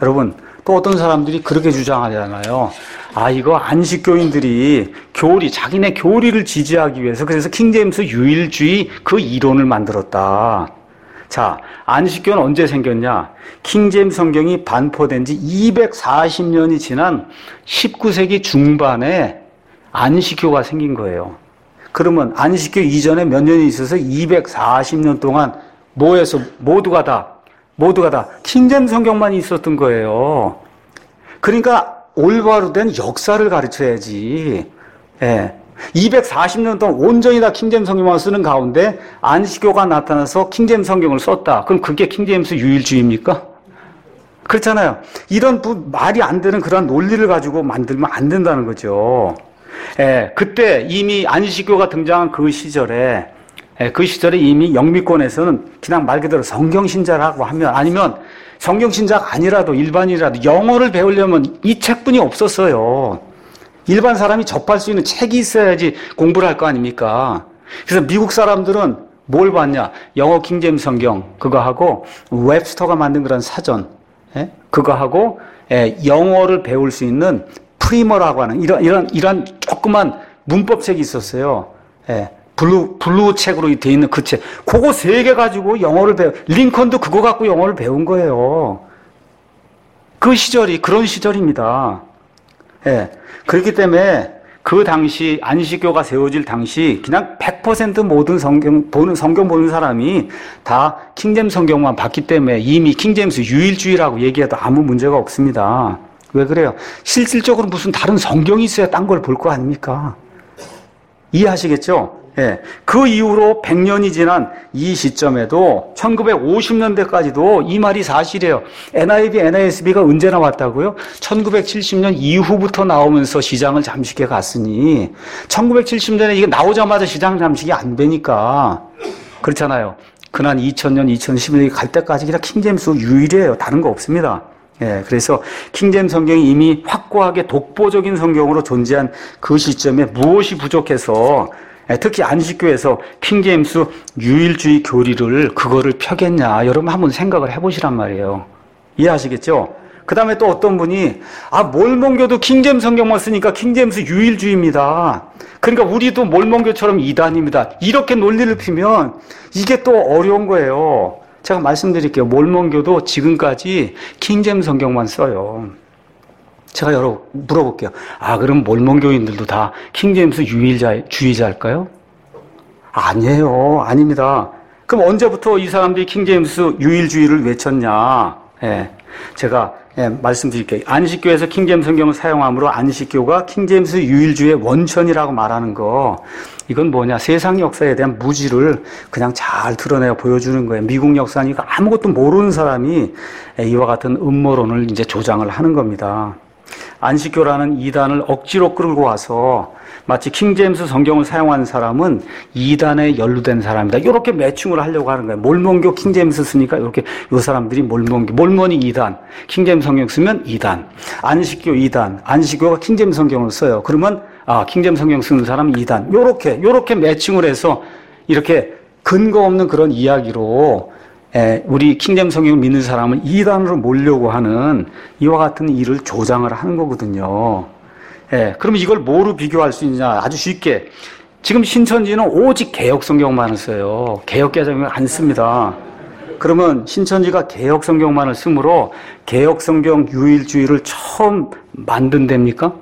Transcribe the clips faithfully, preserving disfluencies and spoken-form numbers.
여러분, 또 어떤 사람들이 그렇게 주장하잖아요. 아, 이거 안식교인들이 교리, 자기네 교리를 지지하기 위해서 그래서 킹제임스 유일주의 그 이론을 만들었다. 자, 안식교는 언제 생겼냐? 킹제임스 성경이 반포된 지 이백사십 년이 지난 십구 세기 중반에 안식교가 생긴 거예요. 그러면 안식교 이전에 몇 년이 있어서 이백사십 년 동안 뭐해서 모두가 다, 모두가 다 킹제임스 성경만 있었던 거예요. 그러니까 올바로 된 역사를 가르쳐야지. 예. 이백사십 년 동안 온전히 다 킹제임스 성경만 쓰는 가운데 안식교가 나타나서 킹제임스 성경을 썼다. 그럼 그게 킹제임스 유일주의입니까? 그렇잖아요. 이런 부, 말이 안 되는 그런 논리를 가지고 만들면 안 된다는 거죠. 예, 그때 이미 안식교가 등장한 그 시절에, 예, 그 시절에 이미 영미권에서는 그냥 말 그대로 성경신자라고 하면, 아니면 성경신자가 아니라도 일반인이라도 영어를 배우려면 이 책뿐이 없었어요. 일반 사람이 접할 수 있는 책이 있어야지 공부를 할 거 아닙니까? 그래서 미국 사람들은 뭘 봤냐? 영어 킹제임스 성경, 그거 하고, 웹스터가 만든 그런 사전, 예? 그거 하고, 예, 영어를 배울 수 있는 프리머라고 하는 이런, 이런, 이런 조그만 문법책이 있었어요. 예. 블루, 블루 책으로 돼 있는 그 책. 그거 세 개 가지고 영어를 배워. 링컨도 그거 갖고 영어를 배운 거예요. 그 시절이 그런 시절입니다. 예. 그렇기 때문에 그 당시 안식교가 세워질 당시 그냥 백 퍼센트 모든 성경 보는 성경 보는 사람이 다 킹제임스 성경만 봤기 때문에 이미 킹제임스 유일주의라고 얘기해도 아무 문제가 없습니다. 왜 그래요? 실질적으로 무슨 다른 성경이 있어야 딴 걸 볼 거 아닙니까? 이해하시겠죠? 예. 그 이후로 백 년이 지난 이 시점에도 천구백오십 년대까지도 이 말이 사실이에요. 엔아이브이, 엔에이에스비가 언제 나왔다고요? 천구백칠십 년 이후부터 나오면서 시장을 잠식해 갔으니 천구백칠십 년에 이게 나오자마자 시장 잠식이 안 되니까 그렇잖아요. 그난 이천 년, 이천십 년이 갈 때까지 그냥 킹제임스 유일이에요. 다른 거 없습니다. 예, 그래서 킹제임스 성경이 이미 확고하게 독보적인 성경으로 존재한 그 시점에 무엇이 부족해서 특히 안식교에서 킹제임스 유일주의 교리를 그거를 펴겠냐 여러분 한번 생각을 해보시란 말이에요. 이해하시겠죠? 그 다음에 또 어떤 분이 아 몰몬교도 킹제임스 성경만 쓰니까 킹제임스 유일주의입니다. 그러니까 우리도 몰몬교처럼 이단입니다. 이렇게 논리를 피면 이게 또 어려운 거예요. 제가 말씀드릴게요. 몰몬교도 지금까지 킹제임스 성경만 써요. 제가 여러 물어볼게요. 아, 그럼 몰몬교인들도 다 킹제임스 유일자, 주의자일까요? 아니에요. 아닙니다. 그럼 언제부터 이 사람들이 킹제임스 유일주의를 외쳤냐? 예. 제가 예, 말씀드릴게요. 안식교에서 킹제임스 성경을 사용함으로 안식교가 킹제임스 유일주의의 원천이라고 말하는 거. 이건 뭐냐? 세상 역사에 대한 무지를 그냥 잘 드러내어 보여주는 거예요. 미국 역사니까 아무것도 모르는 사람이 이와 같은 음모론을 이제 조장을 하는 겁니다. 안식교라는 이단을 억지로 끌고 와서 마치 킹제임스 성경을 사용한 사람은 이단에 연루된 사람이다. 이렇게 매칭을 하려고 하는 거예요. 몰몬교 킹제임스 쓰니까 이렇게 이 사람들이 몰몬교, 몰몬이 이단, 킹제임스 성경 쓰면 이단, 안식교 이단, 안식교가 킹제임스 성경을 써요. 그러면 아 킹제임스 성경 쓰는 사람은 이단. 이렇게 이렇게 매칭을 해서 이렇게 근거 없는 그런 이야기로 에, 우리 킹제임스 성경을 믿는 사람을 이단으로 몰려고 하는 이와 같은 일을 조장을 하는 거거든요. 예, 그럼 이걸 뭐로 비교할 수 있냐? 아주 쉽게. 지금 신천지는 오직 개혁 성경만을 써요. 개혁 개정을 안 씁니다. 그러면 신천지가 개혁 성경만을 쓰므로 개혁 성경 유일주의를 처음 만든 데입니까?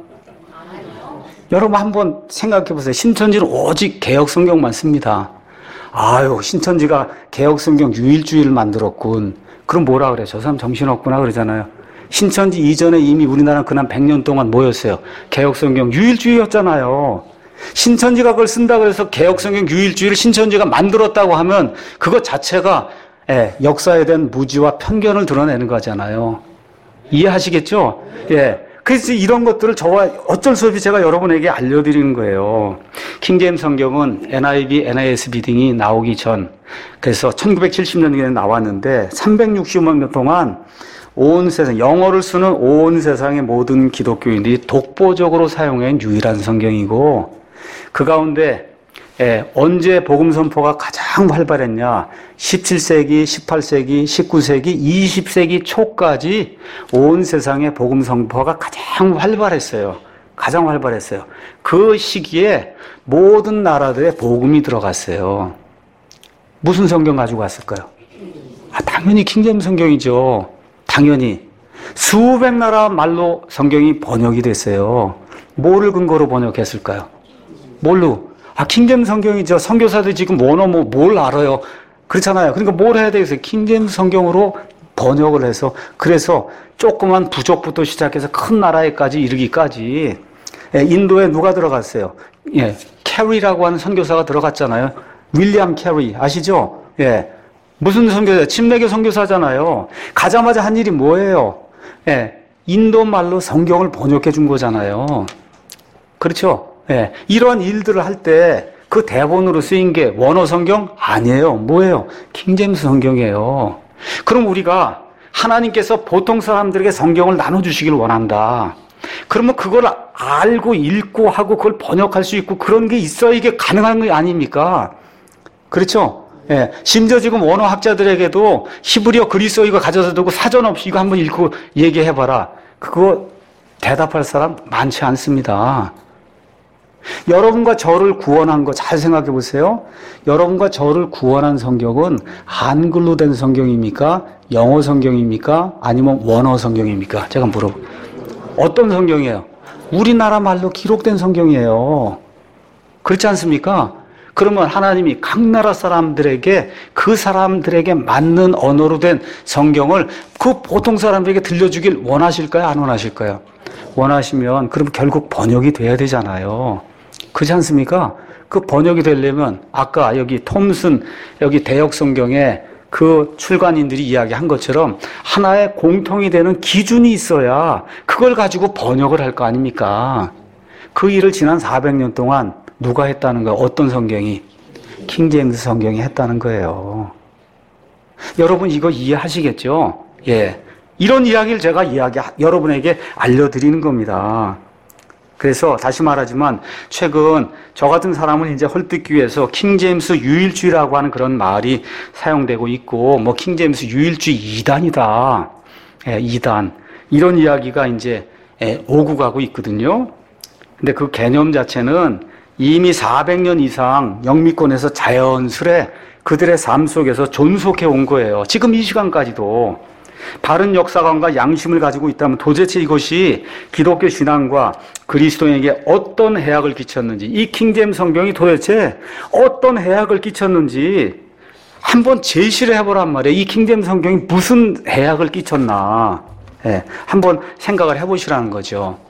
여러분 한번 생각해 보세요. 신천지는 오직 개혁 성경만 씁니다. 아유, 신천지가 개혁 성경 유일주의를 만들었군. 그럼 뭐라 그래? 저 사람 정신없구나 그러잖아요. 신천지 이전에 이미 우리나라는 그난 백 년 동안 뭐였어요? 개혁성경 유일주의였잖아요. 신천지가 그걸 쓴다 그래서 개혁성경 유일주의를 신천지가 만들었다고 하면 그것 자체가 예, 역사에 대한 무지와 편견을 드러내는 거잖아요. 이해하시겠죠? 예. 그래서 이런 것들을 저와 어쩔 수 없이 제가 여러분에게 알려드리는 거예요. 킹제임스 성경은 엔아이브이, 엔에이에스비 등이 나오기 전, 그래서 천구백칠십 년에 나왔는데 삼백육십오 년 동안 온 세상, 영어를 쓰는 온 세상의 모든 기독교인들이 독보적으로 사용한 유일한 성경이고 그 가운데 예, 언제 복음 선포가 가장 활발했냐? 십칠 세기, 십팔 세기, 십구 세기, 이십 세기 초까지 온 세상에 복음 선포가 가장 활발했어요. 가장 활발했어요. 그 시기에 모든 나라들의 복음이 들어갔어요. 무슨 성경 가지고 갔을까요? 아, 당연히 킹제임스 성경이죠. 당연히. 수백 나라 말로 성경이 번역이 됐어요. 뭐를 근거로 번역했을까요? 뭘로? 아, 킹제임스 성경이죠. 선교사들 지금 원어 뭐 뭘 알아요? 그렇잖아요. 그러니까 뭘 해야 되겠어요? 킹제임스 성경으로 번역을 해서, 그래서 조그만 부족부터 시작해서 큰 나라에까지 이르기까지. 예, 인도에 누가 들어갔어요? 예, 캐리라고 하는 선교사가 들어갔잖아요. 윌리엄 캐리 아시죠? 예, 무슨 선교사? 침례교 선교사잖아요. 가자마자 한 일이 뭐예요? 예, 인도 말로 성경을 번역해 준 거잖아요. 그렇죠? 예, 이런 일들을 할 때 그 대본으로 쓰인 게 원어 성경? 아니에요. 뭐예요? 킹제임스 성경이에요. 그럼 우리가 하나님께서 보통 사람들에게 성경을 나눠주시길 원한다. 그러면 그걸 알고 읽고 하고 그걸 번역할 수 있고 그런 게 있어야 이게 가능한 거 아닙니까? 그렇죠? 예, 심지어 지금 원어학자들에게도 히브리어 그리스어 이거 가져다 두고 사전 없이 이거 한번 읽고 얘기해봐라. 그거 대답할 사람 많지 않습니다. 여러분과 저를 구원한 거 잘 생각해 보세요. 여러분과 저를 구원한 성경은 한글로 된 성경입니까? 영어 성경입니까? 아니면 원어 성경입니까? 제가 물어볼게요. 어떤 성경이에요? 우리나라 말로 기록된 성경이에요. 그렇지 않습니까? 그러면 하나님이 각 나라 사람들에게 그 사람들에게 맞는 언어로 된 성경을 그 보통 사람들에게 들려주길 원하실까요? 안 원하실까요? 원하시면 그럼 결국 번역이 돼야 되잖아요. 그렇지 않습니까? 그 번역이 되려면 아까 여기 톰슨 여기 대역 성경에 그 출간인들이 이야기한 것처럼 하나의 공통이 되는 기준이 있어야 그걸 가지고 번역을 할 거 아닙니까? 그 일을 지난 사백 년 동안 누가 했다는 거예요? 어떤 성경이? 킹제임스 성경이 했다는 거예요. 여러분 이거 이해하시겠죠? 예. 이런 이야기를 제가 이야기, 여러분에게 알려드리는 겁니다. 그래서 다시 말하지만 최근 저 같은 사람은 이제 헐뜯기 위해서 킹제임스 유일주의라고 하는 그런 말이 사용되고 있고 뭐 킹제임스 유일주의 이단이다. 예, 이단. 이런 이야기가 이제 예, 오고 가고 있거든요. 근데 그 개념 자체는 이미 사백 년 이상 영미권에서 자연스레 그들의 삶 속에서 존속해 온 거예요. 지금 이 시간까지도. 바른 역사관과 양심을 가지고 있다면 도대체 이것이 기독교 신앙과 그리스도인에게 어떤 해악을 끼쳤는지, 이 킹제임스 성경이 도대체 어떤 해악을 끼쳤는지 한번 제시를 해보란 말이에요. 이 킹제임스 성경이 무슨 해악을 끼쳤나. 예, 한번 생각을 해보시라는 거죠.